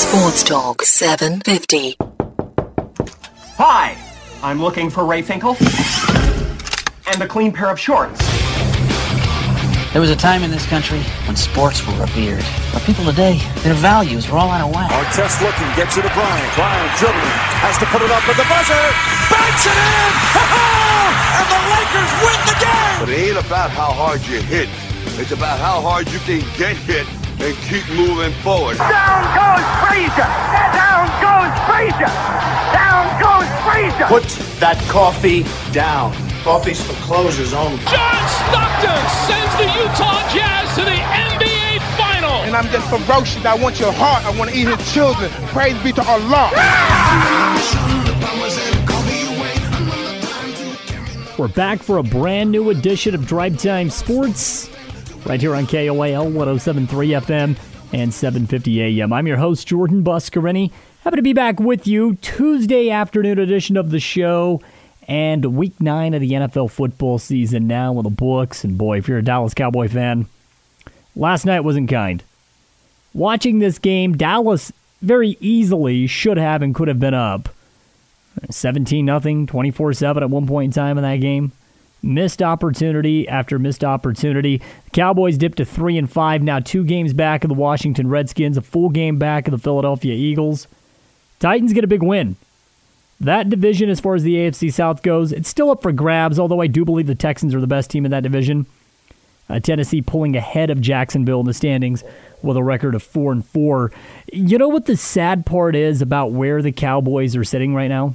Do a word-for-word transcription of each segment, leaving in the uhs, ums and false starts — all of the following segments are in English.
Sports Talk seven fifty. Hi, I'm looking for Ray Finkel and a clean pair of shorts. There was a time in this country when sports were revered. But people today, their values are all out of whack. Artest looking, gets it to Bryant. Bryant dribbling, has to put it up with the buzzer. Banks it in! And the Lakers win the game! But it ain't about how hard you hit. It's about how hard you can get hit and keep moving forward. Down goes Frazier! Down goes Frazier! Down goes Frazier! Put that coffee down. Coffee's for closers only. John Stockton sends the Utah Jazz to the N B A Final. And I'm just ferocious. I want your heart. I want to eat his children. Praise be to Allah. We're back for a brand new edition of Drive Time Sports right here on K O A L one oh seven point three F M and seven fifty A M. I'm your host, Jordan Buscarini. Happy to be back with you. Tuesday afternoon edition of the show. And week nine of the N F L football season now in the books. And boy, if you're a Dallas Cowboy fan, last night wasn't kind. Watching this game, Dallas very easily should have and could have been up seventeen nothing, twenty-four seven at one point in time in that game. Missed opportunity after missed opportunity. The Cowboys dipped to three and five, now two games back of the Washington Redskins, a full game back of the Philadelphia Eagles. Titans get a big win. That division, as far as the A F C South goes, it's still up for grabs, although I do believe the Texans are the best team in that division. Uh, Tennessee pulling ahead of Jacksonville in the standings with a record of four and four. You know what the sad part is about where the Cowboys are sitting right now?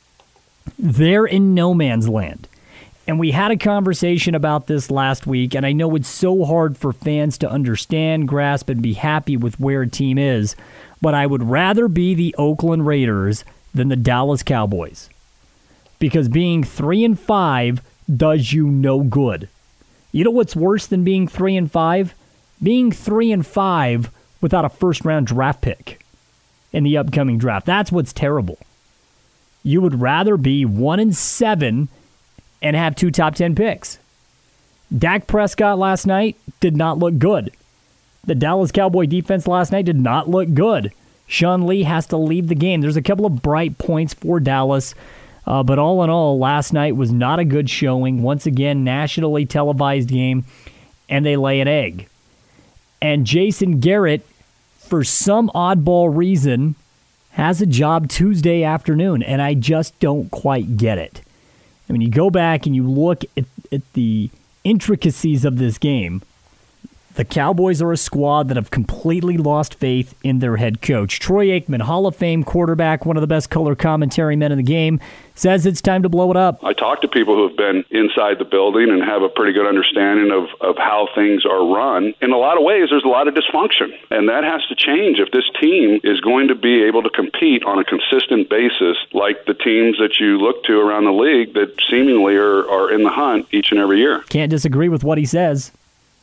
They're in no man's land. And we had a conversation about this last week, and I know it's so hard for fans to understand, grasp, and be happy with where a team is, but I would rather be the Oakland Raiders than the Dallas Cowboys. Because being three and five does you no good. You know what's worse than being three and five? Being three and five without a first round draft pick in the upcoming draft. That's what's terrible. You would rather be one and seven and have two top ten picks. Dak Prescott last night did not look good. The Dallas Cowboy defense last night did not look good. Sean Lee has to leave the game. There's a couple of bright points for Dallas, uh, but all in all, last night was not a good showing. Once again, nationally televised game, and they lay an egg. And Jason Garrett, for some oddball reason, has a job Tuesday afternoon, and I just don't quite get it. I mean, you go back and you look at, at the intricacies of this game. The Cowboys are a squad that have completely lost faith in their head coach. Troy Aikman, Hall of Fame quarterback, one of the best color commentary men in the game, says it's time to blow it up. I talk to people who have been inside the building and have a pretty good understanding of, of how things are run. In a lot of ways, there's a lot of dysfunction, and that has to change if this team is going to be able to compete on a consistent basis like the teams that you look to around the league that seemingly are, are in the hunt each and every year. Can't disagree with what he says.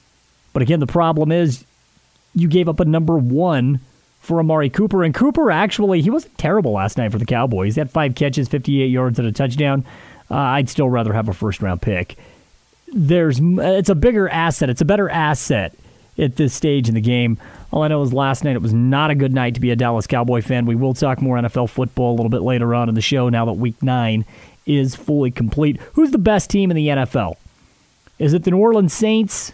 But again, the problem is you gave up a number one for Amari Cooper. And Cooper, actually, he wasn't terrible last night for the Cowboys. He had five catches, fifty-eight yards, and a touchdown. Uh, I'd still rather have a first-round pick. There's, It's a bigger asset. It's a better asset at this stage in the game. All I know is last night it was not a good night to be a Dallas Cowboy fan. We will talk more N F L football a little bit later on in the show now that Week nine is fully complete. Who's the best team in the N F L? Is it the New Orleans Saints?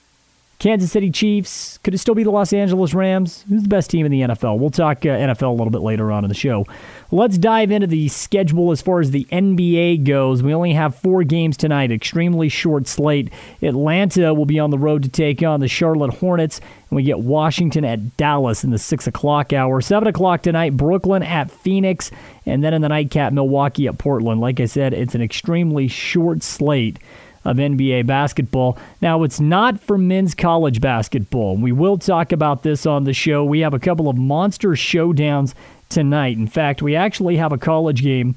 Kansas City Chiefs? Could it still be the Los Angeles Rams? Who's the best team in the N F L? We'll talk uh, N F L a little bit later on in the show. Let's dive into the schedule as far as the N B A goes. We only have four games tonight, extremely short slate. Atlanta will be on the road to take on the Charlotte Hornets, and we get Washington at Dallas in the six o'clock hour. seven o'clock tonight, Brooklyn at Phoenix, and then in the nightcap, Milwaukee at Portland. Like I said, it's an extremely short slate of N B A basketball. Now, it's not for men's college basketball. We will talk about this on the show. We have a couple of monster showdowns tonight. In fact, we actually have a college game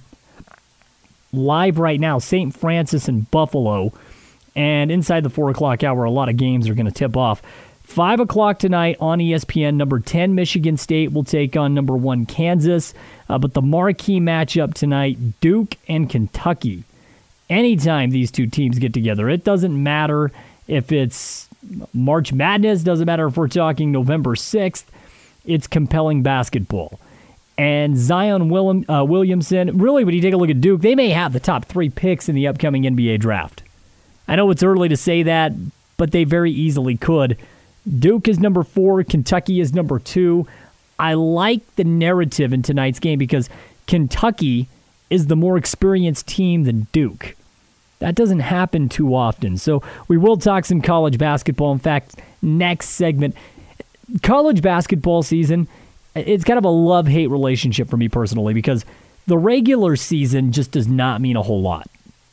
live right now, Saint Francis and Buffalo. And inside the four o'clock hour, a lot of games are going to tip off. five o'clock tonight on E S P N, number ten Michigan State will take on number one Kansas. Uh, but the marquee matchup tonight, Duke and Kentucky. Anytime these two teams get together, it doesn't matter if it's March Madness, doesn't matter if we're talking November sixth. it's compelling basketball. And Zion William, uh, Williamson, really, when you take a look at Duke, they may have the top three picks in the upcoming N B A draft. I know it's early to say that, but they very easily could. Duke is number four. Kentucky is number two. I like the narrative in tonight's game because Kentucky is the more experienced team than Duke. That doesn't happen too often. So we will talk some college basketball. In fact, next segment, college basketball season, it's kind of a love-hate relationship for me personally because the regular season just does not mean a whole lot.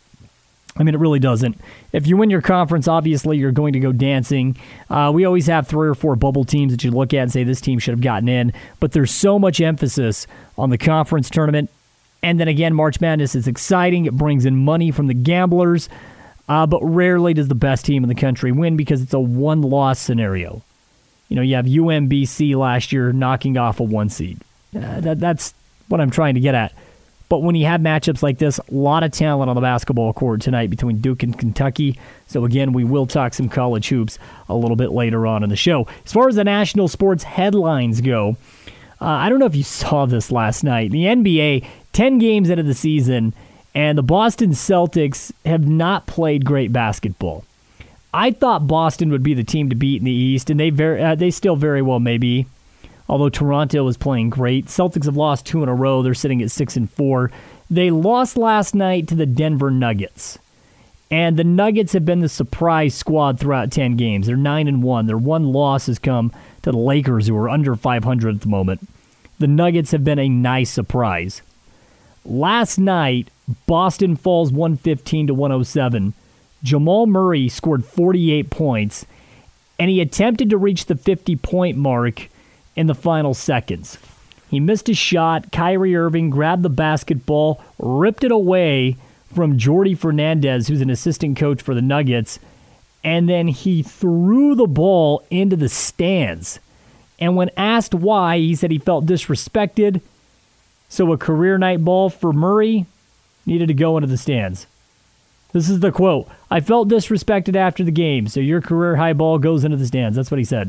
I mean, it really doesn't. If you win your conference, obviously you're going to go dancing. Uh, we always have three or four bubble teams that you look at and say this team should have gotten in, but there's so much emphasis on the conference tournament. And then again, March Madness is exciting. It brings in money from the gamblers, uh, but rarely does the best team in the country win because it's a one-loss scenario. You know, you have U M B C last year knocking off a one seed. Uh, that, that's what I'm trying to get at. But when you have matchups like this, a lot of talent on the basketball court tonight between Duke and Kentucky. So again, we will talk some college hoops a little bit later on in the show. As far as the national sports headlines go, uh, I don't know if you saw this last night. The N B A, ten games into the season, and the Boston Celtics have not played great basketball. I thought Boston would be the team to beat in the East, and they very, uh, they still very well may be. Although Toronto is playing great. Celtics have lost two in a row. They're sitting at six and four. They lost last night to the Denver Nuggets. And the Nuggets have been the surprise squad throughout ten games. They're nine and one. Their one loss has come to the Lakers, who are under five hundred at the moment. The Nuggets have been a nice surprise. Last night, Boston falls one fifteen to one oh seven. Jamal Murray scored forty-eight points, and he attempted to reach the fifty-point mark in the final seconds. He missed a shot. Kyrie Irving grabbed the basketball, ripped it away from Jordi Fernandez, who's an assistant coach for the Nuggets, and then he threw the ball into the stands. And when asked why, he said he felt disrespected, so a career night ball for Murray needed to go into the stands. This is the quote. I felt disrespected after the game, so your career high ball goes into the stands. That's what he said.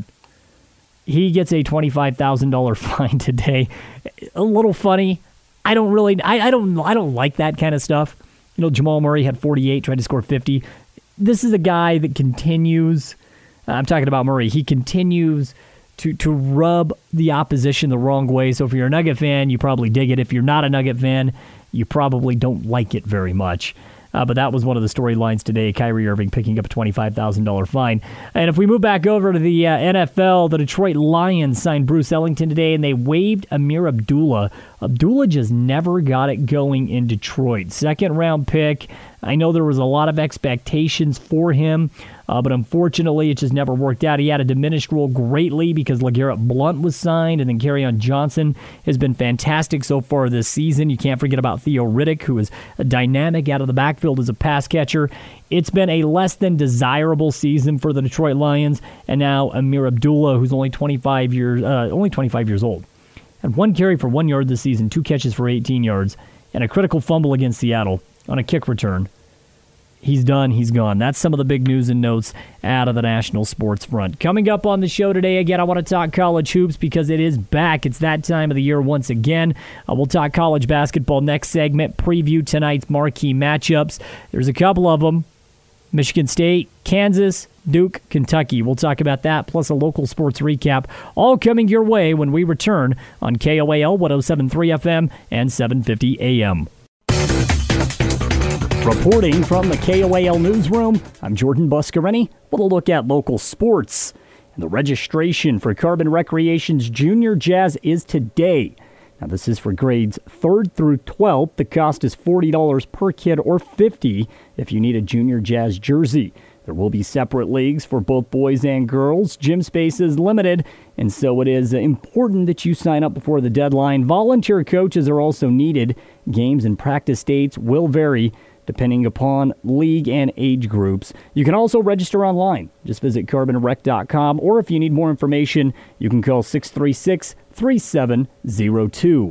He gets a twenty-five thousand dollars fine today. A little funny. I don't really, I, I don't I don't like that kind of stuff. You know, Jamal Murray had forty-eight, tried to score fifty. This is a guy that continues, I'm talking about Murray, he continues to, to rub the opposition the wrong way. So if you're a Nugget fan, you probably dig it. If you're not a Nugget fan, you probably don't like it very much. Uh, but that was one of the storylines today, Kyrie Irving picking up a twenty-five thousand dollars fine. And if we move back over to the uh, N F L, the Detroit Lions signed Bruce Ellington today, and they waived Amir Abdullah. Abdullah just never got it going in Detroit. Second round pick. I know there was a lot of expectations for him, uh, but unfortunately it just never worked out. He had a diminished role greatly because LeGarrette Blount was signed, and then Kerryon Johnson has been fantastic so far this season. You can't forget about Theo Riddick, who is a dynamic out of the backfield as a pass catcher. It's been a less than desirable season for the Detroit Lions, and now Amir Abdullah, who's only twenty-five years uh, only twenty-five years old, had one carry for one yard this season, two catches for eighteen yards, and a critical fumble against Seattle on a kick return. He's done. He's gone. That's some of the big news and notes out of the national sports front. Coming up on the show today, again, I want to talk college hoops because it is back. It's that time of the year once again. Uh, we'll talk college basketball next segment, preview tonight's marquee matchups. There's a couple of them. Michigan State, Kansas, Duke, Kentucky. We'll talk about that, plus a local sports recap, all coming your way when we return on K O A L one oh seven point three F M and seven fifty A M. Reporting from the K O A L newsroom, I'm Jordan Buscarini with a look at local sports. And the registration for Carbon Recreation's Junior Jazz is today. Now, this is for grades third through twelfth. The cost is forty dollars per kid or fifty dollars if you need a Junior Jazz jersey. There will be separate leagues for both boys and girls. Gym space is limited, and so it is important that you sign up before the deadline. Volunteer coaches are also needed. Games and practice dates will vary depending upon league and age groups. You can also register online. Just visit carbon rec dot com, or if you need more information, you can call six three six, three seven zero two.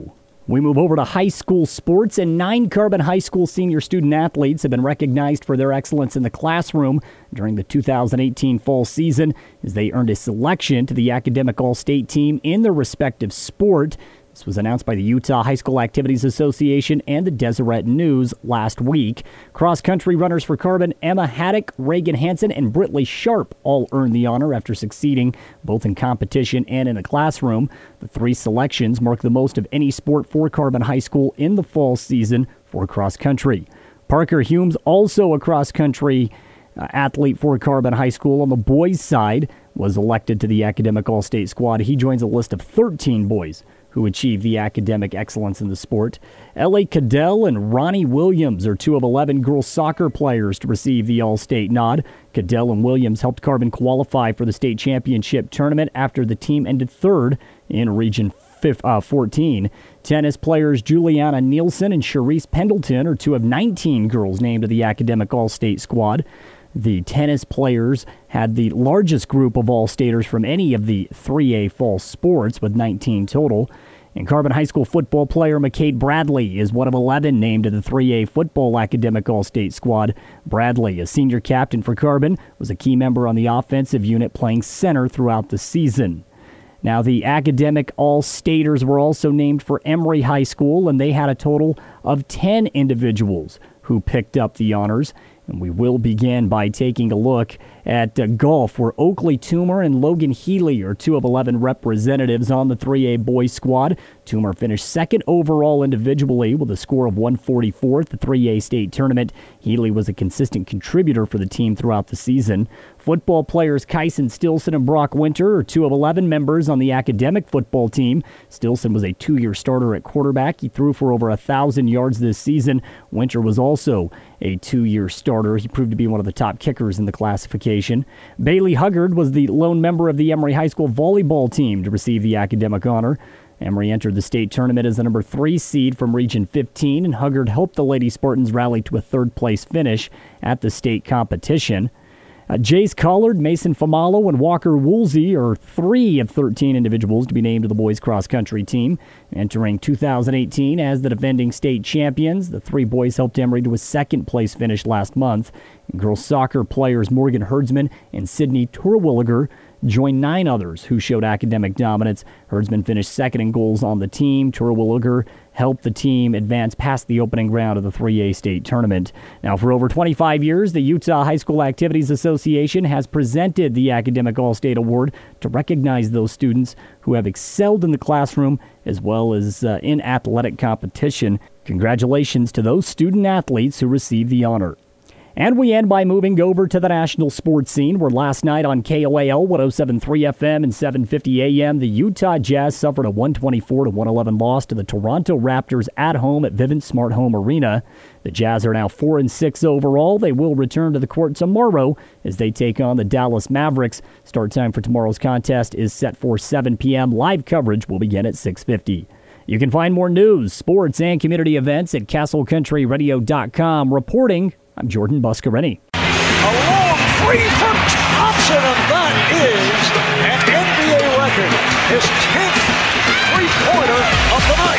We move over to high school sports, and nine Carbon High School senior student athletes have been recognized for their excellence in the classroom during the two thousand eighteen fall season as they earned a selection to the Academic All-State team in their respective sport. This was announced by the Utah High School Activities Association and the Deseret News last week. Cross-country runners for Carbon, Emma Haddock, Reagan Hansen, and Britley Sharp all earned the honor after succeeding both in competition and in the classroom. The three selections mark the most of any sport for Carbon High School in the fall season for cross-country. Parker Humes, also a cross-country uh, athlete for Carbon High School on the boys' side, was elected to the Academic All-State squad. He joins a list of thirteen boys who achieved the academic excellence in the sport. L A Cadell and Ronnie Williams are two of eleven girls soccer players to receive the All-State nod. Cadell and Williams helped Carbon qualify for the state championship tournament after the team ended third in Region fourteen. Tennis players Juliana Nielsen and Charisse Pendleton are two of nineteen girls named to the Academic All-State squad. The tennis players had the largest group of All-Staters from any of the three A fall sports with nineteen total. And Carbon High School football player McCade Bradley is one of eleven named to the three A football Academic All-State squad. Bradley, a senior captain for Carbon, was a key member on the offensive unit playing center throughout the season. Now, the Academic All-Staters were also named for Emory High School, and they had a total of ten individuals who picked up the honors. And we will begin by taking a look at uh, golf, where Oakley Toomer and Logan Healy are two of eleven representatives on the three A boys squad. Toomer finished second overall individually with a score of one forty-four at the three A state tournament. Healy was a consistent contributor for the team throughout the season. Football players Kyson Stilson and Brock Winter are two of eleven members on the academic football team. Stilson was a two-year starter at quarterback. He threw for over one thousand yards this season. Winter was also a two-year starter. He proved to be one of the top kickers in the classification. Bailey Huggard was the lone member of the Emory High School volleyball team to receive the academic honor. Emory entered the state tournament as the number three seed from Region fifteen, and Huggard helped the Lady Spartans rally to a third-place finish at the state competition. Uh, Jace Collard, Mason Famalo, and Walker Woolsey are three of thirteen individuals to be named to the boys cross-country team. Entering two thousand eighteen as the defending state champions, the three boys helped Emory to a second-place finish last month. And girls soccer players Morgan Herdsman and Sydney Terwilliger joined nine others who showed academic dominance. Herdsman finished second in goals on the team. Terwilliger helped the team advance past the opening round of the three A state tournament. Now, for over twenty-five years, the Utah High School Activities Association has presented the Academic All-State Award to recognize those students who have excelled in the classroom as well as uh, in athletic competition. Congratulations to those student athletes who received the honor. And we end by moving over to the national sports scene, where last night on K O A L one oh seven point three F M and seven fifty A M, the Utah Jazz suffered a one twenty-four to one eleven loss to the Toronto Raptors at home at Vivint Smart Home Arena. The Jazz are now four and six overall. They will return to the court tomorrow as they take on the Dallas Mavericks. Start time for tomorrow's contest is set for seven p.m. Live coverage will begin at six fifty. You can find more news, sports, and community events at castle country radio dot com. Reporting, I'm Jordan Buscarini. A long three from Thompson, and that is an N B A record. His tenth three-pointer of the night.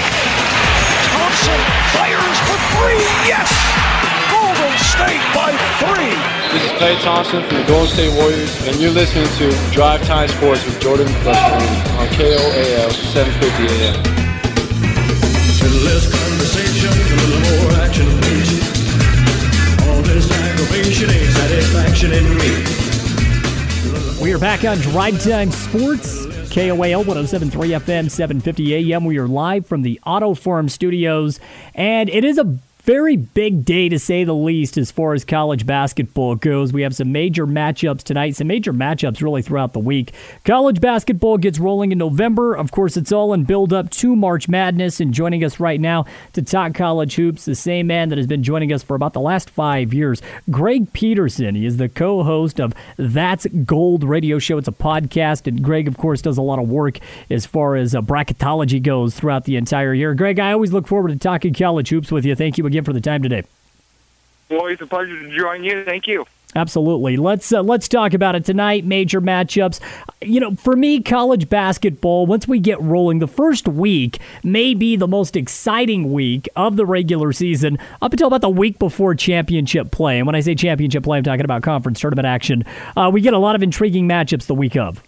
Thompson fires for three. Yes! Golden State by three. This is Klay Thompson from the Golden State Warriors, and you're listening to Drive Time Sports with Jordan Buscarini on K O A L seven fifty A M. A little less conversation, a little more action, please. All this aggravation ain't satisfaction in me. We are back on Drive Time Sports, K O A L one oh seven point three F M, seven fifty A M. We are live from the Auto Forum studios, and it is a very big day, to say the least, as far as college basketball goes. We have some major matchups tonight, some major matchups really throughout the week. College basketball gets rolling in November. Of course, it's all in build-up to March Madness, and joining us right now to talk college hoops, the same man that has been joining us for about the last five years, Greg Peterson. He is the co-host of That's Gold radio show. It's a podcast, and Greg, of course, does a lot of work as far as uh, bracketology goes throughout the entire year. Greg, I always look forward to talking college hoops with you. Thank you again for the time today. Always a pleasure to join you. Thank you. Absolutely. Let's uh, let's talk about it tonight. Major matchups. You know, for me, college basketball, once we get rolling, the first week may be the most exciting week of the regular season up until about the week before championship play. And when I say championship play, I'm talking about conference tournament action. Uh, we get a lot of intriguing matchups the week of.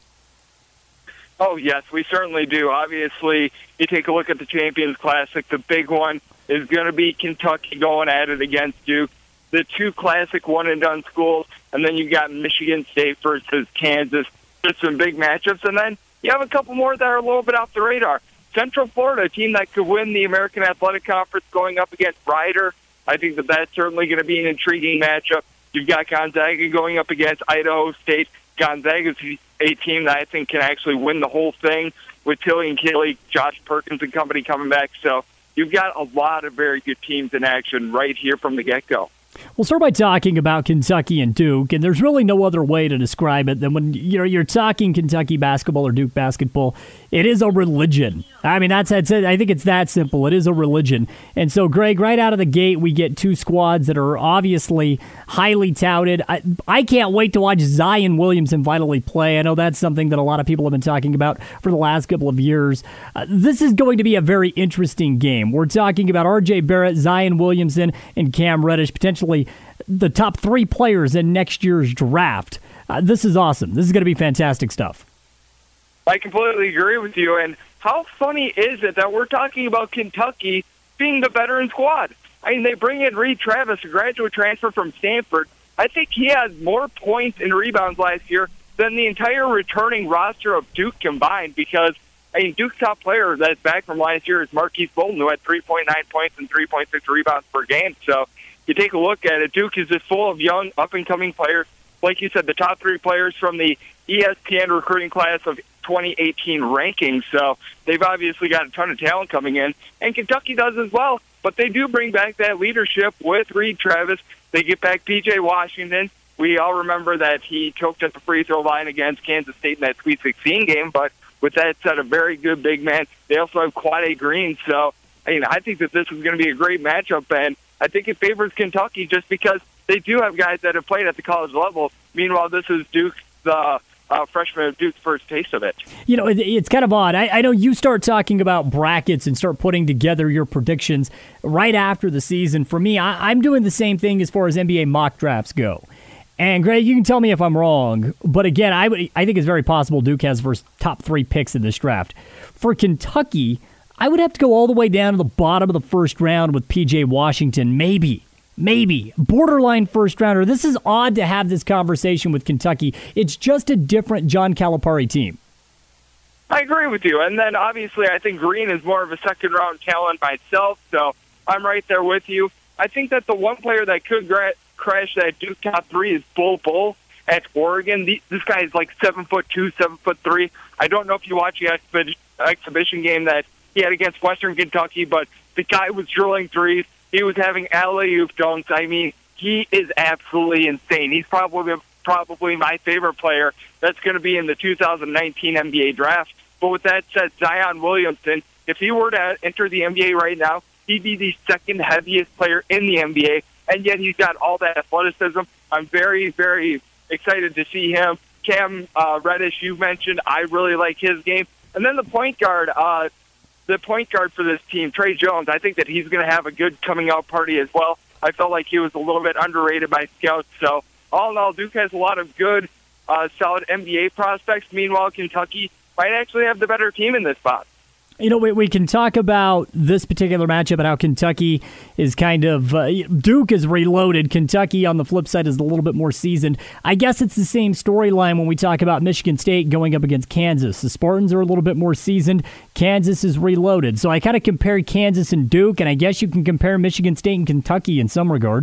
Oh, yes, we certainly do. Obviously, you take a look at the Champions Classic. The big one is going to be Kentucky going at it against Duke. The two classic one-and-done schools, and then you got Michigan State versus Kansas. Just some big matchups, and then you have a couple more that are a little bit off the radar. Central Florida, a team that could win the American Athletic Conference, going up against Rider. I think that that's certainly going to be an intriguing matchup. You've got Gonzaga going up against Idaho State. Gonzaga's a team that I think can actually win the whole thing with Tilly and Kelly, Josh Perkins and company coming back. So you've got a lot of very good teams in action right here from the get-go. We'll start by talking about Kentucky and Duke, and there's really no other way to describe it than when you're you're talking Kentucky basketball or Duke basketball. It is a religion. I mean, that's, that's it. I think it's that simple. It is a religion. And so, Greg, right out of the gate, we get two squads that are obviously highly touted. I, I can't wait to watch Zion Williamson finally play. I know that's something that a lot of people have been talking about for the last couple of years. Uh, this is going to be a very interesting game. We're talking about R J Barrett, Zion Williamson, and Cam Reddish, potentially the top three players in next year's draft. Uh, this is awesome. This is going to be fantastic stuff. I completely agree with you. And how funny is it that we're talking about Kentucky being the veteran squad? I mean, they bring in Reed Travis, a graduate transfer from Stanford. I think he has more points and rebounds last year than the entire returning roster of Duke combined, because, I mean, Duke's top player that's back from last year is Marquise Bolton, who had three point nine points and three point six rebounds per game. So you take a look at it, Duke is just full of young, up-and-coming players. Like you said, the top three players from the E S P N recruiting class of twenty eighteen rankings. So they've obviously got a ton of talent coming in, and Kentucky does as well. But they do bring back that leadership with Reed Travis. They get back P J Washington. We all remember that he choked at the free throw line against Kansas State in that Sweet sixteen game. But with that said, a very good big man. They also have Quade Green. So I mean, I think that this is going to be a great matchup, and I think it favors Kentucky just because they do have guys that have played at the college level. Meanwhile, this is Duke, the uh, freshman of Duke's first taste of it. You know, it, it's kind of odd. I, I know you start talking about brackets and start putting together your predictions right after the season. For me, I, I'm doing the same thing as far as N B A mock drafts go. And, Greg, you can tell me if I'm wrong. But, again, I, would, I think it's very possible Duke has first top three picks in this draft. For Kentucky, I would have to go all the way down to the bottom of the first round with P J Washington, maybe. Maybe. Borderline first rounder. This is odd to have this conversation with Kentucky. It's just a different John Calipari team. I agree with you. And then, obviously, I think Green is more of a second-round talent myself, so I'm right there with you. I think that the one player that could gra- crash that Duke top three is Bull Bull at Oregon. The, this guy is like seven foot two, seven foot three. I don't know if you watch the exhibi- exhibition game that he had against Western Kentucky, but the guy was drilling threes. He was having alley-oop dunks. I mean, he is absolutely insane. He's probably probably my favorite player that's going to be in the two thousand nineteen N B A draft. But with that said, Zion Williamson, if he were to enter the N B A right now, he'd be the second heaviest player in the N B A, and yet he's got all that athleticism. I'm very, very excited to see him. Cam uh, Reddish, you mentioned, I really like his game. And then the point guard, uh, the point guard for this team, Trey Jones, I think that he's going to have a good coming-out party as well. I felt like he was a little bit underrated by scouts. So, all in all, Duke has a lot of good, uh, solid N B A prospects. Meanwhile, Kentucky might actually have the better team in this spot. You know, we, we can talk about this particular matchup and how Kentucky is kind of, uh, Duke is reloaded. Kentucky, on the flip side, is a little bit more seasoned. I guess it's the same storyline when we talk about Michigan State going up against Kansas. The Spartans are a little bit more seasoned. Kansas is reloaded. So I kind of compare Kansas and Duke, and I guess you can compare Michigan State and Kentucky in some regard.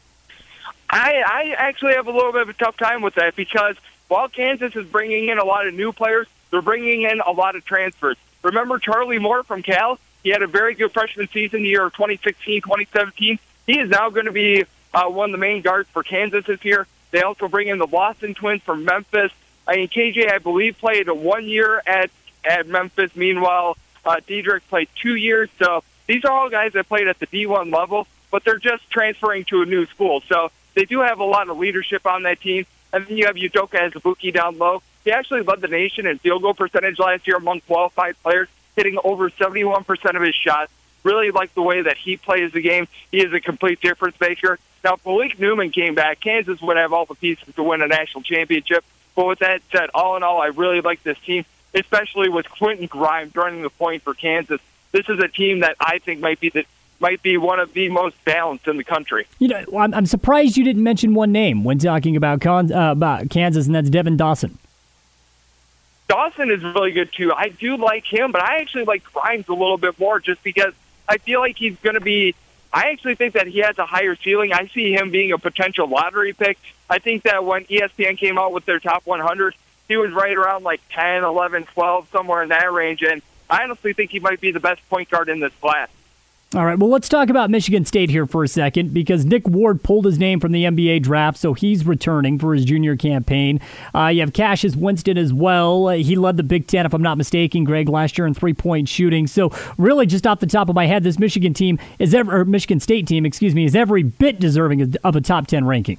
I, I actually have a little bit of a tough time with that because while Kansas is bringing in a lot of new players, they're bringing in a lot of transfers. Remember Charlie Moore from Cal? He had a very good freshman season the year of twenty sixteen, twenty seventeen. He is now going to be uh, one of the main guards for Kansas this year. They also bring in the Lawson twins from Memphis. I mean, K J, I believe, played one year at, at Memphis. Meanwhile, uh, Diedrich played two years. So these are all guys that played at the D one level. but they're just transferring to a new school. So they do have a lot of leadership on that team. And then you have Udoka Azubuike down low. He actually led the nation in field goal percentage last year among qualified players, hitting over seventy-one percent of his shots. Really like the way that he plays the game. He is a complete difference maker. Now, if Malik Newman came back, Kansas would have all the pieces to win a national championship. But with that said, all in all, I really like this team, especially with Quentin Grimes running the point for Kansas. This is a team that I think might be the might be one of the most balanced in the country. You know, I'm, I'm surprised you didn't mention one name when talking about, Con, uh, about Kansas, and that's Devin Dawson. Dawson is really good, too. I do like him, but I actually like Grimes a little bit more just because I feel like he's going to be – I actually think that he has a higher ceiling. I see him being a potential lottery pick. I think that when E S P N came out with their top one hundred, he was right around like ten, eleven, twelve, somewhere in that range, and I honestly think he might be the best point guard in this class. All right, well, let's talk about Michigan State here for a second because Nick Ward pulled his name from the N B A draft, so he's returning for his junior campaign. Uh, you have Cassius Winston as well. Uh, he led the Big Ten, if I'm not mistaken, Greg, last year in three-point shooting. So really, just off the top of my head, this Michigan team is ever, or Michigan State team, excuse me, is every bit deserving of a top ten ranking.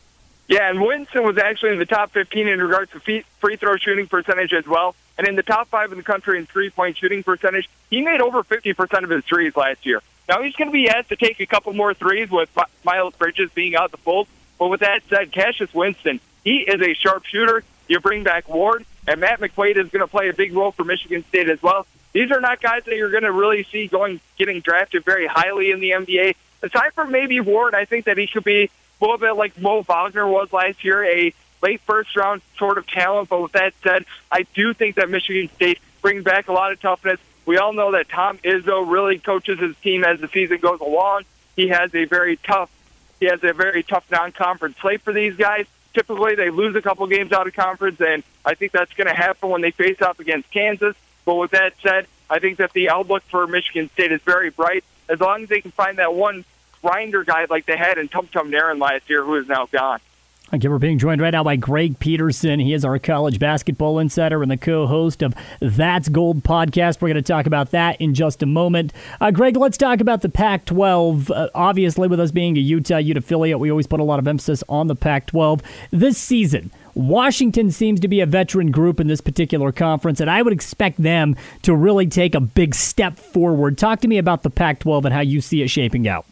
Yeah, and Winston was actually in the top fifteen in regards to free throw shooting percentage as well. And in the top five in the country in three-point shooting percentage, he made over fifty percent of his threes last year. Now he's going to be asked to take a couple more threes with Miles Bridges being out the fold. But with that said, Cassius Winston, he is a sharp shooter. You bring back Ward, and Matt McQuaid is going to play a big role for Michigan State as well. These are not guys that you're going to really see going getting drafted very highly in the N B A. Aside from maybe Ward, I think that he could be a little bit like Mo Wagner was last year, a late first-round sort of talent. But with that said, I do think that Michigan State brings back a lot of toughness. We all know that Tom Izzo really coaches his team as the season goes along. He has a very tough, he has a very tough non-conference slate for these guys. Typically, they lose a couple games out of conference, and I think that's going to happen when they face off against Kansas. But with that said, I think that the outlook for Michigan State is very bright. As long as they can find that one grinder guy like they had in Tum Tum Naren last year, who is now gone. Okay, we're being joined right now by Greg Peterson. He is our college basketball insider and the co-host of That's Gold podcast. We're going to talk about that in just a moment. Uh, Greg, let's talk about the Pac twelve. Uh, obviously, with us being a Utah Ute affiliate, we always put a lot of emphasis on the Pac twelve. This season, Washington seems to be a veteran group in this particular conference, and I would expect them to really take a big step forward. Talk to me about the Pac twelve and how you see it shaping out.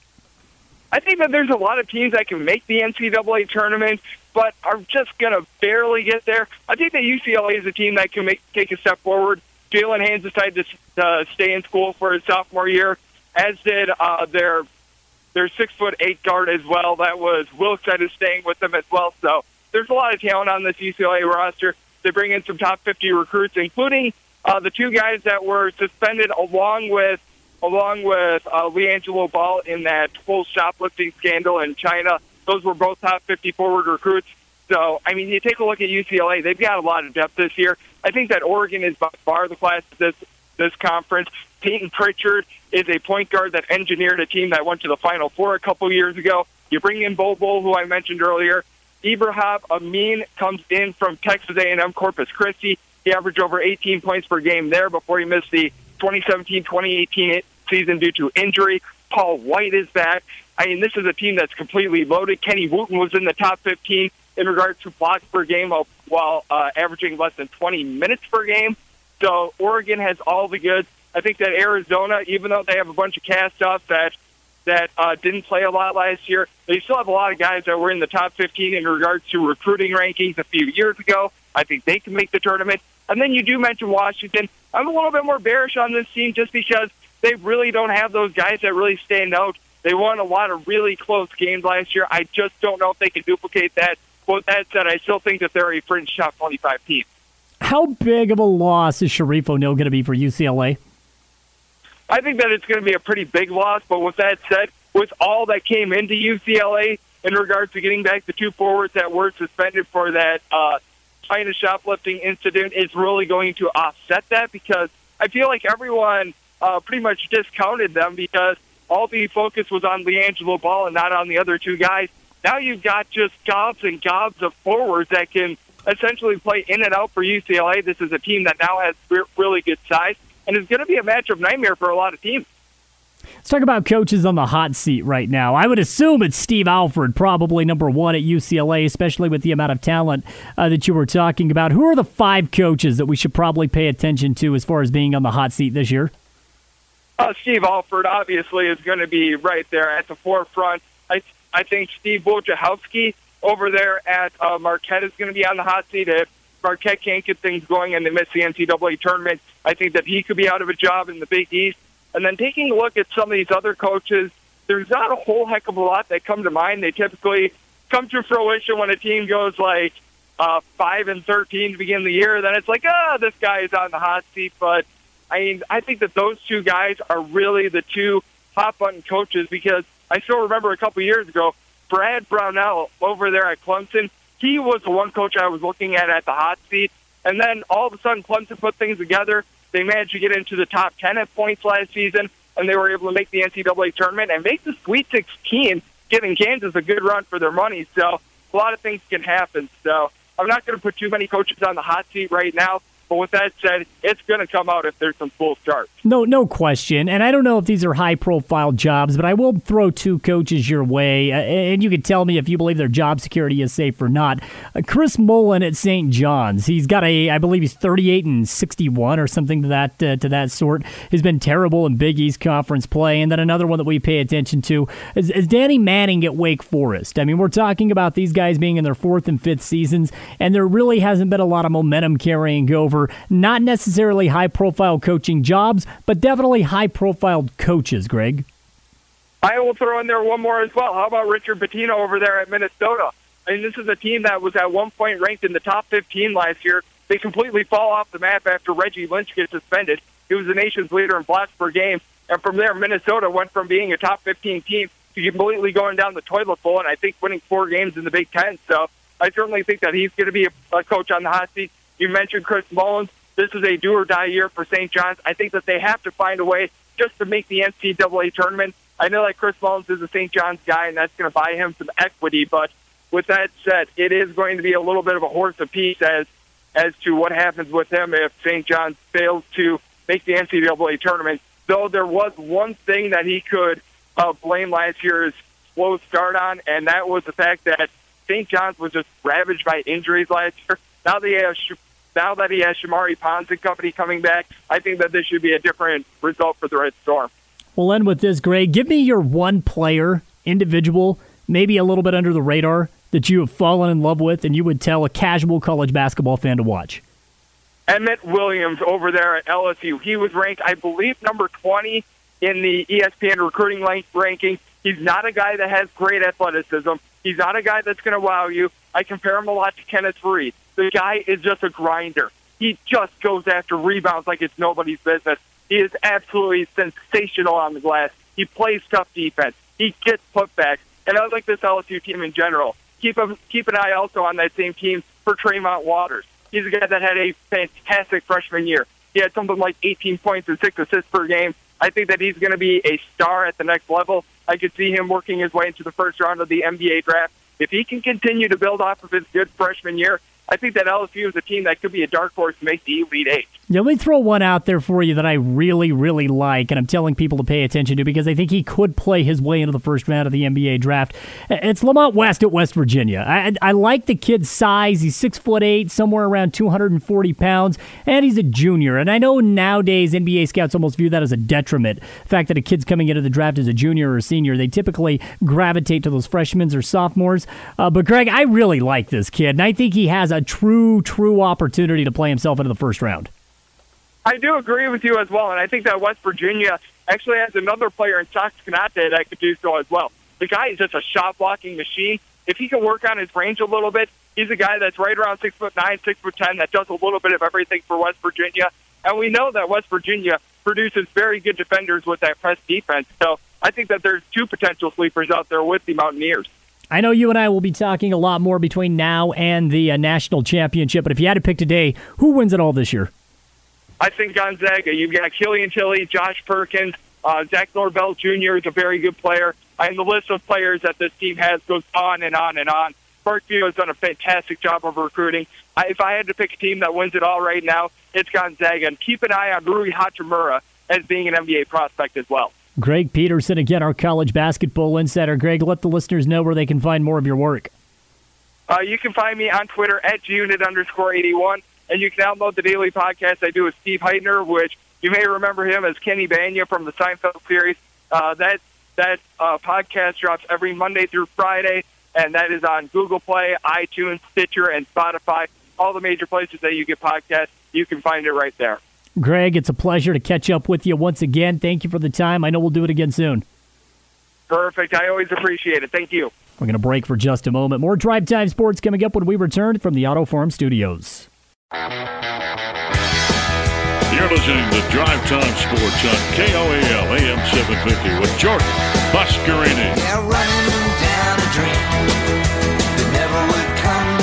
I think that there's a lot of teams that can make the N C double A tournament, but are just going to barely get there. I think that U C L A is a team that can make take a step forward. Jalen Haynes decided to uh, stay in school for his sophomore year, as did uh, their their six foot eight guard as well. That was Wilkes is staying with them as well. So there's a lot of talent on this U C L A roster. They bring in some top fifty recruits, including uh, the two guys that were suspended along with. along with uh, LiAngelo Ball in that full shoplifting scandal in China. Those were both top fifty forward recruits. So, I mean, you take a look at U C L A, they've got a lot of depth this year. I think that Oregon is by far the class of this, this conference. Peyton Pritchard is a point guard that engineered a team that went to the Final Four a couple years ago. You bring in Bol Bol, who I mentioned earlier. Ibrahim Amin comes in from Texas A and M Corpus Christi. He averaged over eighteen points per game there before he missed the twenty seventeen twenty eighteen season due to injury. Paul White is back. I mean, this is a team that's completely loaded. Kenny Wooten was in the top fifteen in regards to blocks per game while, while uh, averaging less than twenty minutes per game. So Oregon has all the goods. I think that Arizona, even though they have a bunch of cast-offs that that uh, didn't play a lot last year, they still have a lot of guys that were in the top fifteen in regards to recruiting rankings a few years ago. I think they can make the tournament. And then you do mention Washington. I'm a little bit more bearish on this team just because they really don't have those guys that really stand out. They won a lot of really close games last year. I just don't know if they can duplicate that. But with that said, I still think that they're a fringe top twenty-five team. How big of a loss is Sharif O'Neal going to be for U C L A? I think that it's going to be a pretty big loss. But with that said, with all that came into U C L A in regards to getting back the two forwards that were suspended for that uh, China shoplifting incident, is really going to offset that because I feel like everyone uh, pretty much discounted them because all the focus was on LiAngelo Ball and not on the other two guys. Now you've got just gobs and gobs of forwards that can essentially play in and out for U C L A. This is a team that now has really good size and is going to be a matchup nightmare for a lot of teams. Let's talk about coaches on the hot seat right now. I would assume it's Steve Alford, probably number one at U C L A, especially with the amount of talent uh, that you were talking about. Who are the five coaches that we should probably pay attention to as far as being on the hot seat this year? Uh, Steve Alford obviously is going to be right there at the forefront. I I think Steve Wojciechowski over there at uh, Marquette is going to be on the hot seat. If Marquette can't get things going and they miss the N C double A tournament, I think that he could be out of a job in the Big East. And then taking a look at some of these other coaches, there's not a whole heck of a lot that come to mind. They typically come to fruition when a team goes like uh, five and thirteen to begin the year. Then it's like, ah, oh, this guy is on the hot seat. But I mean, I think that those two guys are really the two hot button coaches, because I still remember a couple years ago, Brad Brownell over there at Clemson, he was the one coach I was looking at at the hot seat. And then all of a sudden, Clemson put things together. They managed to get into the top ten at points last season, and they were able to make the N C double A tournament and make the Sweet sixteen, giving Kansas a good run for their money. So a lot of things can happen. So I'm not going to put too many coaches on the hot seat right now. But with that said, it's going to come out if there's some full starts. No, no question. And I don't know if these are high-profile jobs, but I will throw two coaches your way, uh, and you can tell me if you believe their job security is safe or not. Uh, Chris Mullen at Saint John's. He's got a, I believe he's thirty-eight and sixty-one or something to that uh, to that sort. He's been terrible in Big East Conference play. And then another one that we pay attention to is, is Danny Manning at Wake Forest. I mean, we're talking about these guys being in their fourth and fifth seasons, and there really hasn't been a lot of momentum carrying over. Not necessarily high-profile coaching jobs, but definitely high-profile coaches, Greg. I will throw in there one more as well. How about Richard Pitino over there at Minnesota? I mean, this is a team that was at one point ranked in the top fifteen last year. They completely fall off the map after Reggie Lynch gets suspended. He was the nation's leader in blocks per game. And from there, Minnesota went from being a top fifteen team to completely going down the toilet bowl, and I think winning four games in the Big Ten. So I certainly think that he's going to be a, a coach on the hot seat. You mentioned Chris Mullins. This is a do-or-die year for Saint John's. I think that they have to find a way just to make the N C double A tournament. I know that Chris Mullins is a Saint John's guy, and that's going to buy him some equity. But with that said, it is going to be a little bit of a horse apiece as as to what happens with him if Saint John's fails to make the N C double A tournament. Though there was one thing that he could uh, blame last year's slow start on, and that was the fact that Saint John's was just ravaged by injuries last year. Now that he has, now that he has Shamari Pons and company coming back, I think that this should be a different result for the Red Storm. We'll end with this, Greg. Give me your one player, individual, maybe a little bit under the radar, that you have fallen in love with and you would tell a casual college basketball fan to watch. Emmett Williams over there at L S U. He was ranked, I believe, number twenty in the E S P N recruiting ranking. He's not a guy that has great athleticism. He's not a guy that's going to wow you. I compare him a lot to Kenneth Reed. The guy is just a grinder. He just goes after rebounds like it's nobody's business. He is absolutely sensational on the glass. He plays tough defense. He gets putbacks. And I like this L S U team in general. Keep a, keep an eye also on that same team for Tremont Waters. He's a guy that had a fantastic freshman year. He had something like eighteen points and six assists per game. I think that he's going to be a star at the next level. I could see him working his way into the first round of the N B A draft. If he can continue to build off of his good freshman year, I think that L S U is a team that could be a dark horse to make the Elite Eight. Yeah, let me throw one out there for you that I really, really like, and I'm telling people to pay attention to because I think he could play his way into the first round of the N B A draft. It's Lamont West at West Virginia. I, I like the kid's size. He's six foot eight, somewhere around two hundred forty pounds, and he's a junior. And I know nowadays N B A scouts almost view that as a detriment. The fact that a kid's coming into the draft as a junior or a senior, they typically gravitate to those freshmen or sophomores. Uh, but Greg, I really like this kid, and I think he has a true, true opportunity to play himself into the first round. I do agree with you as well, and I think that West Virginia actually has another player in Sox Canate that could do so as well. The guy is just a shot-blocking machine. If he can work on his range a little bit, he's a guy that's right around six foot nine, six foot ten, that does a little bit of everything for West Virginia. And we know that West Virginia produces very good defenders with that press defense. So I think that there's two potential sleepers out there with the Mountaineers. I know you and I will be talking a lot more between now and the uh, national championship, but if you had to pick today, who wins it all this year? I think Gonzaga. You've got Killian Tilly, Josh Perkins, uh, Zach Norvell Junior is a very good player. And the list of players that this team has goes on and on and on. Parkview has done a fantastic job of recruiting. I, if I had to pick a team that wins it all right now, it's Gonzaga. And keep an eye on Rui Hachimura as being an N B A prospect as well. Greg Peterson, again, our college basketball insider. Greg, let the listeners know where they can find more of your work. Uh, you can find me on Twitter at Gunit underscore eighty-one, and you can download the daily podcast I do with Steve Heitner, which you may remember him as Kenny Banya from the Seinfeld series. Uh, that that uh, podcast drops every Monday through Friday, and that is on Google Play, iTunes, Stitcher, and Spotify. All the major places that you get podcasts, you can find it right there. Greg, it's a pleasure to catch up with you once again. Thank you for the time. I know we'll do it again soon. Perfect. I always appreciate it. Thank you. We're going to break for just a moment. More Drive Time Sports coming up when we return from the Auto Farm Studios. You're listening to Drive Time Sports on K O A L A M seven fifty with Jordan Buscarini. Yeah, running down a dream that never would come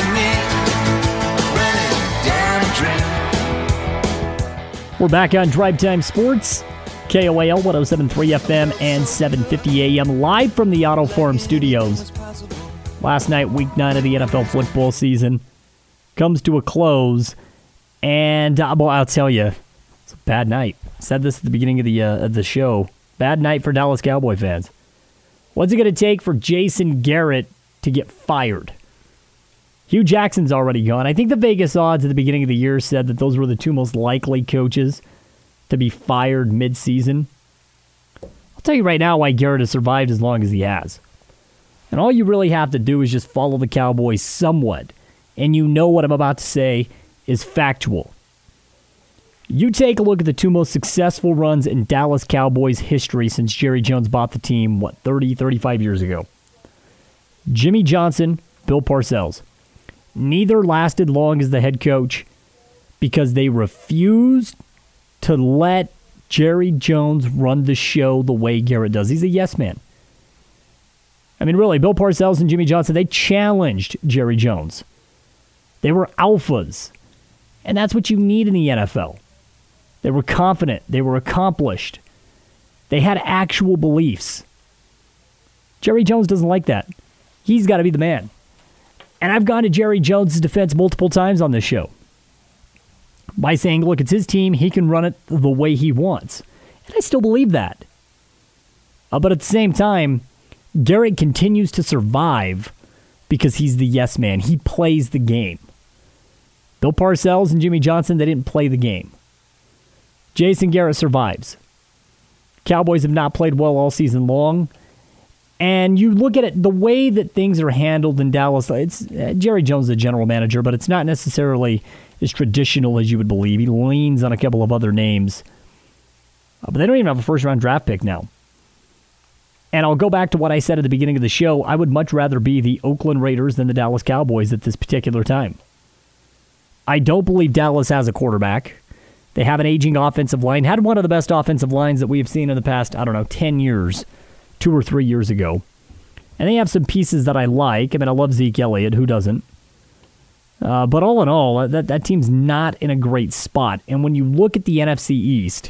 to me. Running down a dream. We're back on Drive Time Sports, K O A L one oh seven point three F M and seven fifty A M, live from the Auto Forum Studios. Last night, week nine of the N F L football season comes to a close, and uh, well, I'll tell you, it's a bad night. I said this at the beginning of the uh, of the show. Bad night for Dallas Cowboy fans. What's it going to take for Jason Garrett to get fired? Hugh Jackson's already gone. I think the Vegas odds at the beginning of the year said that those were the two most likely coaches to be fired mid-season. I'll tell you right now why Garrett has survived as long as he has. And all you really have to do is just follow the Cowboys somewhat, and you know what I'm about to say is factual. You take a look at the two most successful runs in Dallas Cowboys history since Jerry Jones bought the team, what, thirty, thirty-five years ago. Jimmy Johnson, Bill Parcells. Neither lasted long as the head coach because they refused to let Jerry Jones run the show the way Garrett does. He's a yes man. I mean, really, Bill Parcells and Jimmy Johnson, they challenged Jerry Jones. They were alphas. And that's what you need in the N F L. They were confident. They were accomplished. They had actual beliefs. Jerry Jones doesn't like that. He's got to be the man. And I've gone to Jerry Jones' defense multiple times on this show by saying, look, it's his team. He can run it the way he wants. And I still believe that. Uh, but at the same time, Garrett continues to survive because he's the yes man. He plays the game. Bill Parcells and Jimmy Johnson, they didn't play the game. Jason Garrett survives. Cowboys have not played well all season long. And you look at it, the way that things are handled in Dallas, it's uh, Jerry Jones is the general manager, but it's not necessarily as traditional as you would believe. He leans on a couple of other names. Uh, but they don't even have a first-round draft pick now. And I'll go back to what I said at the beginning of the show. I would much rather be the Oakland Raiders than the Dallas Cowboys at this particular time. I don't believe Dallas has a quarterback. They have an aging offensive line. Had one of the best offensive lines that we have seen in the past, I don't know, ten years, two or three years ago. And they have some pieces that I like. I mean, I love Zeke Elliott. Who doesn't? Uh, but all in all, that, that team's not in a great spot. And when you look at the N F C East,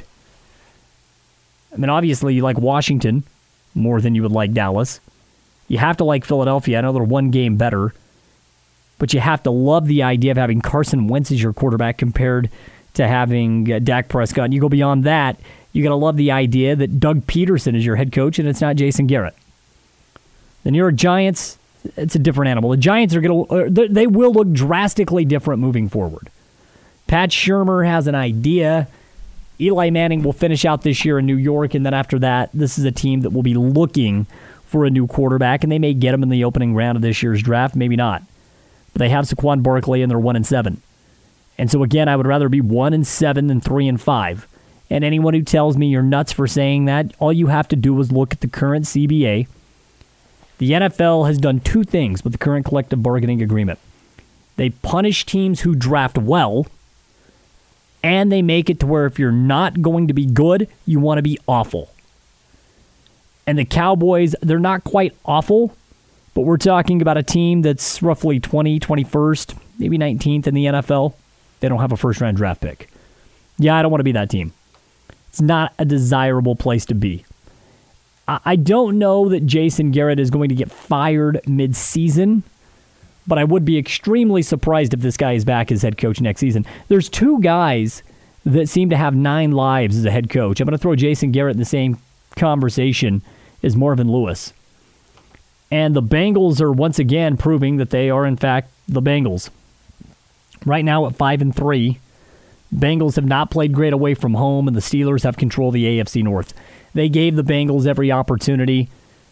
I mean, obviously you like Washington more than you would like Dallas. You have to like Philadelphia. I know they're one game better. But you have to love the idea of having Carson Wentz as your quarterback compared to having uh, Dak Prescott. And you go beyond that, you got to love the idea that Doug Peterson is your head coach and it's not Jason Garrett. The New York Giants, it's a different animal. The Giants are going to, they will look drastically different moving forward. Pat Shurmur has an idea. Eli Manning will finish out this year in New York, and then after that, this is a team that will be looking for a new quarterback, and they may get him in the opening round of this year's draft, maybe not. But they have Saquon Barkley, and they're one and seven. And so again, I would rather be one and seven than three and five. And anyone who tells me you're nuts for saying that, all you have to do is look at the current C B A. The N F L has done two things with the current collective bargaining agreement. They punish teams who draft well, and they make it to where if you're not going to be good, you want to be awful. And the Cowboys, they're not quite awful, but we're talking about a team that's roughly twentieth, twenty-first, maybe nineteenth in the N F L. They don't have a first-round draft pick. Yeah, I don't want to be that team. It's not a desirable place to be. I don't know that Jason Garrett is going to get fired mid-season, but I would be extremely surprised if this guy is back as head coach next season. There's two guys that seem to have nine lives as a head coach. I'm going to throw Jason Garrett in the same conversation is Marvin Lewis. And the Bengals are once again proving that they are, in fact, the Bengals. Right now at five and three, Bengals have not played great away from home, and the Steelers have control of the A F C North. They gave the Bengals every opportunity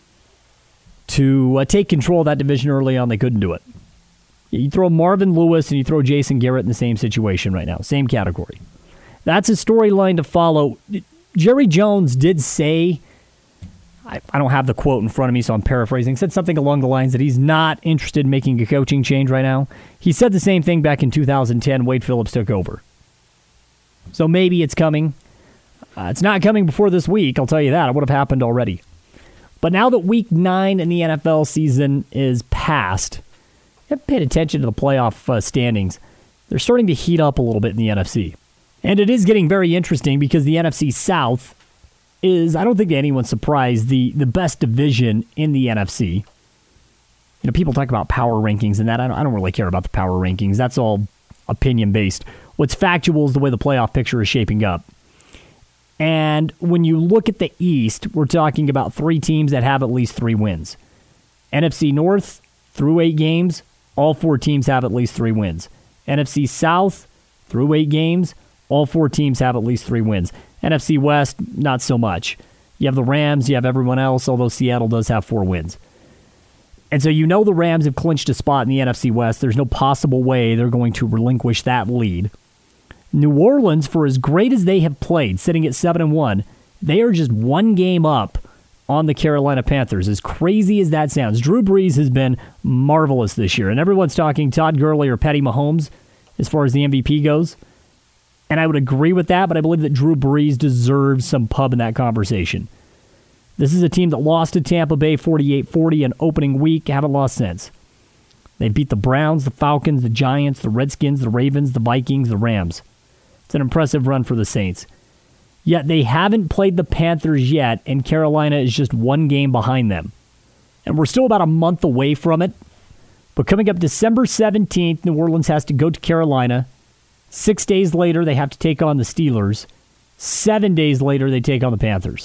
to uh, take control of that division early on. They couldn't do it. You throw Marvin Lewis and you throw Jason Garrett in the same situation right now, same category. That's a storyline to follow. Jerry Jones did say, I, I don't have the quote in front of me, so I'm paraphrasing, said something along the lines that he's not interested in making a coaching change right now. He said the same thing back in two thousand ten. Wade Phillips took over. So maybe it's coming. Uh, it's not coming before this week, I'll tell you that. It would have happened already. But now that week nine in the N F L season is past, I've paid attention to the playoff uh, standings. They're starting to heat up a little bit in the N F C. And it is getting very interesting because the N F C South is, I don't think anyone's surprised, the, the best division in the N F C. You know, people talk about power rankings and that. I don't, I don't really care about the power rankings. That's all opinion-based. What's factual is the way the playoff picture is shaping up. And when you look at the East, we're talking about three teams that have at least three wins. N F C North, through eight games, all four teams have at least three wins. N F C South, through eight games, all four teams have at least three wins. N F C West, not so much. You have the Rams, you have everyone else, although Seattle does have four wins. And so you know the Rams have clinched a spot in the N F C West. There's no possible way they're going to relinquish that lead. New Orleans, for as great as they have played, sitting at seven and one, they are just one game up on the Carolina Panthers. As crazy as that sounds, Drew Brees has been marvelous this year. And everyone's talking Todd Gurley or Patty Mahomes as far as the M V P goes. And I would agree with that, but I believe that Drew Brees deserves some pub in that conversation. This is a team that lost to Tampa Bay forty-eight forty in opening week, haven't lost since. They beat the Browns, the Falcons, the Giants, the Redskins, the Ravens, the Vikings, the Rams. It's an impressive run for the Saints. Yet they haven't played the Panthers yet, and Carolina is just one game behind them. And we're still about a month away from it. But coming up December seventeenth, New Orleans has to go to Carolina. Six days later, they have to take on the Steelers. Seven days later, they take on the Panthers.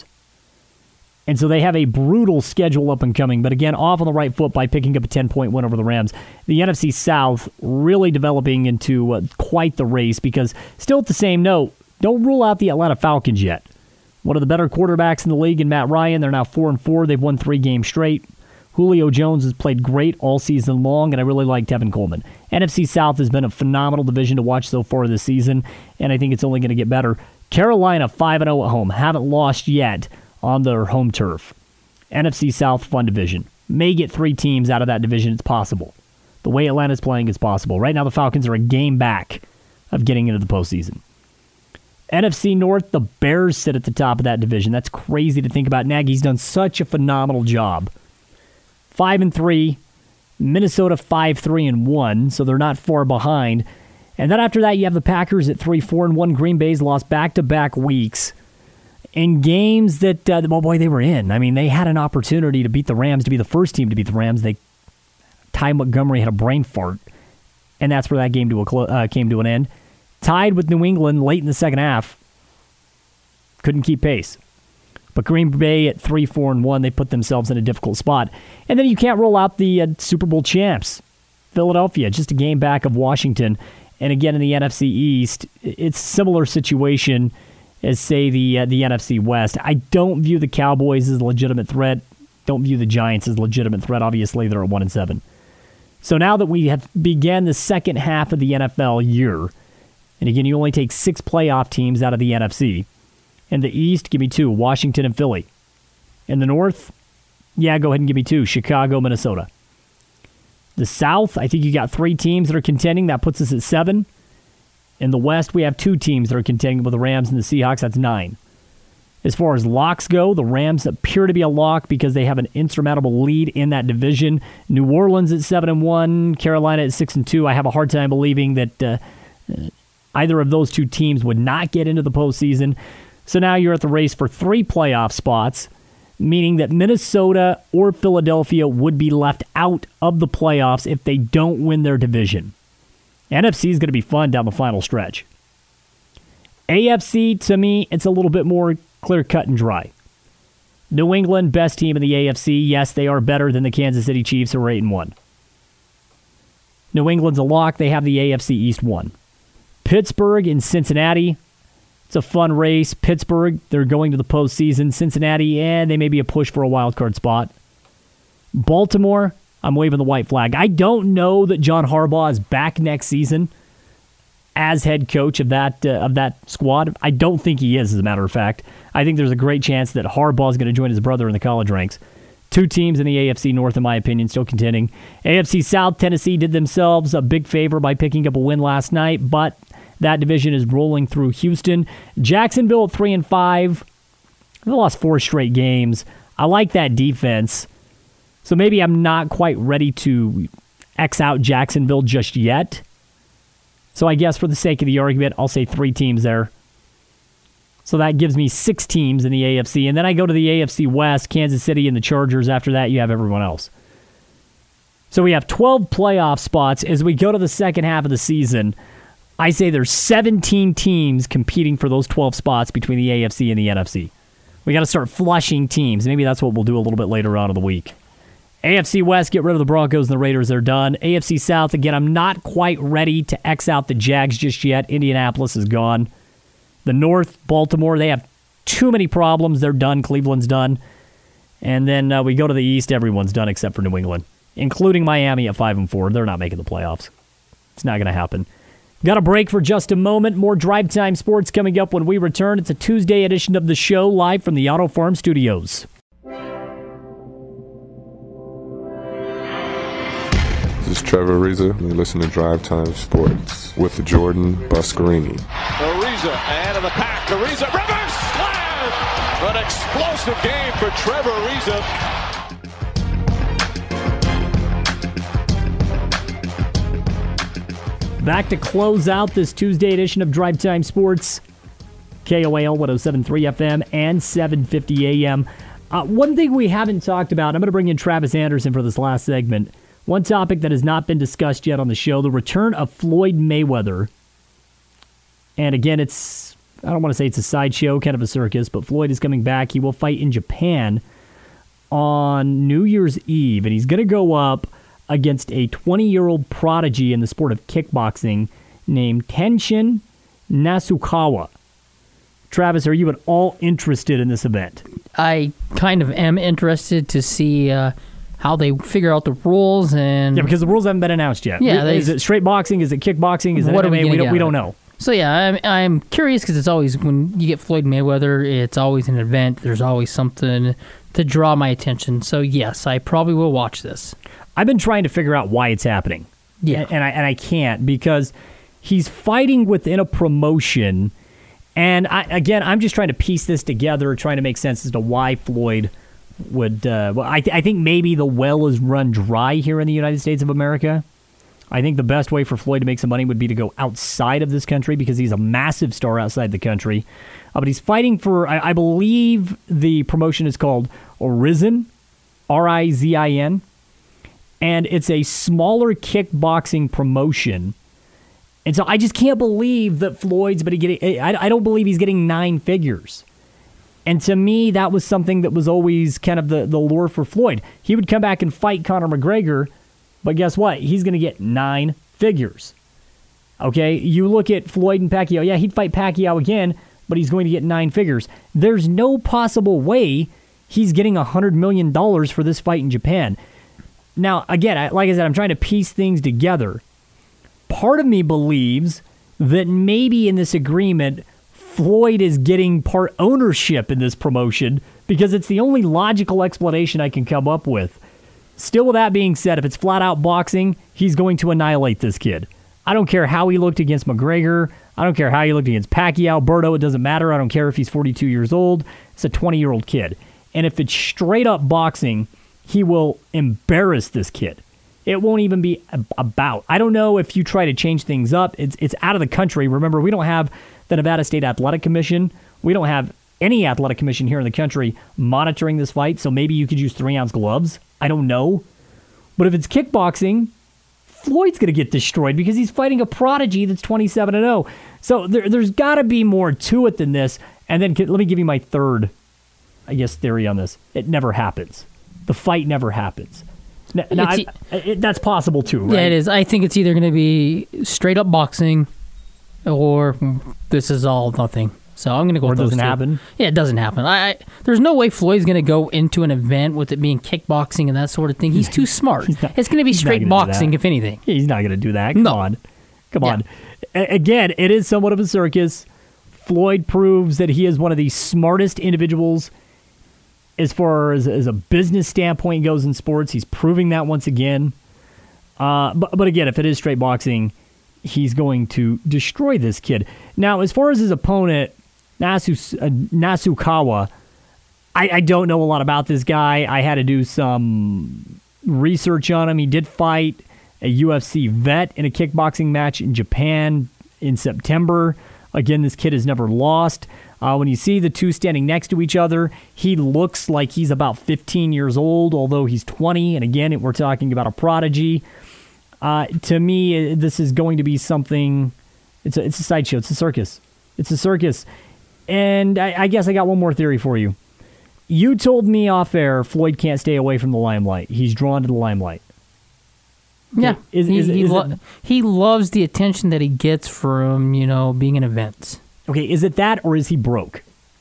And so they have a brutal schedule up and coming, but again, off on the right foot by picking up a ten-point win over the Rams. The N F C South really developing into uh, quite the race because, still at the same note, don't rule out the Atlanta Falcons yet. One of the better quarterbacks in the league in Matt Ryan. They're now four and four. They've won three games straight. Julio Jones has played great all season long, and I really like Tevin Coleman. N F C South has been a phenomenal division to watch so far this season, and I think it's only going to get better. Carolina five and oh at home. Haven't lost yet on their home turf. N F C South, fun division. May get three teams out of that division. It's possible. The way Atlanta's playing is possible. Right now, the Falcons are a game back of getting into the postseason. N F C North, the Bears sit at the top of that division. That's crazy to think about. Nagy's done such a phenomenal job. Five and three. Minnesota five, three, and one, so they're not far behind. And then after that, you have the Packers at three, four, and one. Green Bay's lost back-to-back weeks in games that, uh, well, boy, they were in. I mean, they had an opportunity to beat the Rams, to be the first team to beat the Rams. They, Ty Montgomery had a brain fart, and that's where that game to a clo- uh, came to an end. Tied with New England late in the second half. Couldn't keep pace. But Green Bay at three, four, and one, they put themselves in a difficult spot. And then you can't roll out the uh, Super Bowl champs. Philadelphia, just a game back of Washington. And again, in the N F C East, it's a similar situation as, say, the uh, the N F C West. I don't view the Cowboys as a legitimate threat. Don't view the Giants as a legitimate threat. Obviously, they're at one and seven. So now that we have began the second half of the N F L year, and again, you only take six playoff teams out of the N F C. In the East, give me two, Washington and Philly. In the North, yeah, go ahead and give me two, Chicago, Minnesota. The South, I think you got three teams that are contending. That puts us at seven. In the West, we have two teams that are contending with the Rams and the Seahawks. That's nine. As far as locks go, the Rams appear to be a lock because they have an insurmountable lead in that division. New Orleans at seven and one, Carolina at six and two. I have a hard time believing that uh, either of those two teams would not get into the postseason. So now you're at the race for three playoff spots, meaning that Minnesota or Philadelphia would be left out of the playoffs if they don't win their division. N F C is going to be fun down the final stretch. A F C, to me, it's a little bit more clear-cut and dry. New England, best team in the A F C. Yes, they are better than the Kansas City Chiefs, who are eight and one. New England's a lock. They have the A F C East one. Pittsburgh and Cincinnati. It's a fun race. Pittsburgh, they're going to the postseason. Cincinnati, and they may be a push for a wild card spot. Baltimore, I'm waving the white flag. I don't know that John Harbaugh is back next season as head coach of that uh, of that squad. I don't think he is, as a matter of fact. I think there's a great chance that Harbaugh is going to join his brother in the college ranks. Two teams in the A F C North, in my opinion, still contending. A F C South, Tennessee did themselves a big favor by picking up a win last night, but that division is rolling through Houston. Jacksonville at three and five. They lost four straight games. I like that defense. So maybe I'm not quite ready to X out Jacksonville just yet. So I guess for the sake of the argument, I'll say three teams there. So that gives me six teams in the A F C. And then I go to the A F C West, Kansas City and the Chargers. After that, you have everyone else. So we have twelve playoff spots. As we go to the second half of the season, I say there's seventeen teams competing for those twelve spots between the A F C and the N F C. We got to start flushing teams. Maybe that's what we'll do a little bit later on in the week. A F C West, get rid of the Broncos and the Raiders. They're done. A F C South, again, I'm not quite ready to X out the Jags just yet. Indianapolis is gone. The North, Baltimore, they have too many problems. They're done. Cleveland's done. And then uh, we go to the East. Everyone's done except for New England, including Miami at five and four. They're not making the playoffs. It's not going to happen. Got a break for just a moment. More Drive Time Sports coming up when we return. It's a Tuesday edition of the show, live from the Auto Farm Studios. This is Trevor Ariza. You listen to Drive Time Sports with Jordan Buscarini. Ariza out of the pack. Ariza reverse slam. An explosive game for Trevor Ariza. Back to close out this Tuesday edition of Drive Time Sports. K O A L one oh seven point three F M and seven fifty A M. Uh, one thing we haven't talked about, I'm going to bring in Travis Anderson for this last segment. One topic that has not been discussed yet on the show, the return of Floyd Mayweather. And again, it's, I don't want to say it's a sideshow, kind of a circus, but Floyd is coming back. He will fight in Japan on New Year's Eve, and he's going to go up against a twenty-year-old prodigy in the sport of kickboxing named Tenshin Nasukawa. Travis, are you at all interested in this event? I kind of am interested to see uh, how they figure out the rules. And yeah, because the rules haven't been announced yet. Yeah, they, is it straight boxing? Is it kickboxing? Is it what M M A? Are we, we don't, we don't know. So yeah, I'm, I'm curious because it's always, when you get Floyd Mayweather, it's always an event. There's always something to draw my attention. So yes, I probably will watch this. I've been trying to figure out why it's happening. Yeah. And, and I and I can't, because he's fighting within a promotion. And I, again, I'm just trying to piece this together, trying to make sense as to why Floyd would. Uh, well, I, th- I think maybe the well is run dry here in the United States of America. I think the best way for Floyd to make some money would be to go outside of this country, because he's a massive star outside the country. Uh, but he's fighting for, I, I believe the promotion is called Rizin, R I Z I N. And it's a smaller kickboxing promotion. And so I just can't believe that Floyd's, but he getting, I, I don't believe he's getting nine figures. And to me, that was something that was always kind of the, the lure for Floyd. He would come back and fight Conor McGregor, but guess what? He's going to get nine figures. Okay, you look at Floyd and Pacquiao. Yeah, he'd fight Pacquiao again, but he's going to get nine figures. There's no possible way he's getting one hundred million dollars for this fight in Japan. Now, again, I, like I said, I'm trying to piece things together. Part of me believes that maybe in this agreement, Floyd is getting part ownership in this promotion, because it's the only logical explanation I can come up with. Still, with that being said, if it's flat-out boxing, he's going to annihilate this kid. I don't care how he looked against McGregor. I don't care how he looked against Pacquiao, Berto. It doesn't matter. I don't care if he's forty-two years old. It's a twenty-year-old kid. And if it's straight-up boxing, he will embarrass this kid. It won't even be about. I don't know if you try to change things up. It's it's out of the country. Remember, we don't have the Nevada State Athletic Commission. We don't have any athletic commission here in the country monitoring this fight, so maybe you could use three-ounce gloves. I don't know. But if it's kickboxing, Floyd's going to get destroyed because he's fighting a prodigy that's twenty-seven and oh. So there, there's got to be more to it than this. And then let me give you my third I guess, theory on this. It never happens. The fight never happens. Now, now I, it, that's possible too, right? Yeah, it is. I think it's either going to be straight up boxing, or this is all nothing. So I'm going to go. Or with it those doesn't two. happen. Yeah, it doesn't happen. I, I there's no way Floyd's going to go into an event with it being kickboxing and that sort of thing. He's too smart. not, it's going to be straight boxing, if anything. Yeah, he's not going to do that. Come no. on, come yeah. on. A- again, it is somewhat of a circus. Floyd proves that he is one of the smartest individuals as far as, as a business standpoint goes in sports. He's proving that once again. Uh, but but again, if it is straight boxing, he's going to destroy this kid. Now, as far as his opponent, Nasu, uh, Nasukawa, I, I don't know a lot about this guy. I had to do some research on him. He did fight a U F C vet in a kickboxing match in Japan in September. Again, this kid has never lost. Uh, when you see the two standing next to each other, he looks like he's about fifteen years old, although he's twenty. And again, we're talking about a prodigy. Uh, to me, this is going to be something. It's a, it's a sideshow. It's a circus. It's a circus. And I, I guess I got one more theory for you. You told me off air Floyd can't stay away from the limelight. He's drawn to the limelight. Yeah, is, he, is, he, is lo- it, he loves the attention that he gets from, you know, being in events. Okay, is it that or is he broke?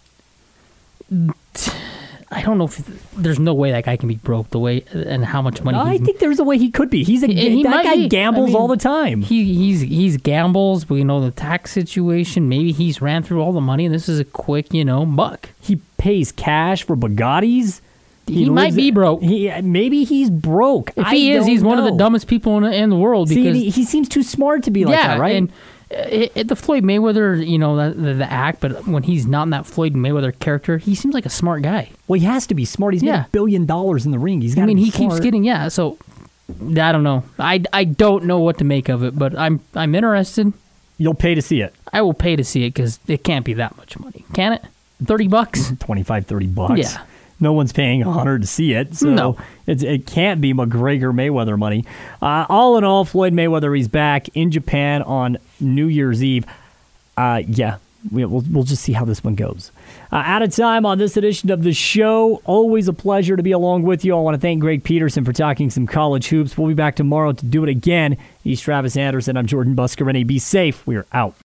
I don't know if there's no way that guy can be broke the way and how much money. I he's, think there's a way he could be. He's a he that might guy be. gambles I mean, all the time. He he's he's gambles, but you know the tax situation. Maybe he's ran through all the money, and this is a quick, you know, buck. He pays cash for Bugattis. He, he might be broke. He maybe he's broke. If I he is, he's know. one of the dumbest people in, in the world. See, because he, he seems too smart to be like yeah, that, right? And it, it, the Floyd Mayweather, you know, the, the, the act, but when he's not in that Floyd Mayweather character, he seems like a smart guy. Well, he has to be smart. He's yeah. made a billion dollars in the ring. He's got. I mean, be he smart. keeps getting yeah. So I don't know. I, I don't know what to make of it, but I'm I'm interested. You'll pay to see it. I will pay to see it because it can't be that much money, can it? Thirty bucks, twenty-five, thirty bucks. Yeah. No one's paying a hundred to see it, so no. it's, it can't be McGregor Mayweather money. Uh, all in all, Floyd Mayweather, he's back in Japan on New Year's Eve. Uh, yeah, we, we'll we'll just see how this one goes. Uh, out of time on this edition of the show. Always a pleasure to be along with you. I want to thank Greg Peterson for talking some college hoops. We'll be back tomorrow to do it again. He's Travis Anderson. I'm Jordan Buscarini. Be safe. We're out.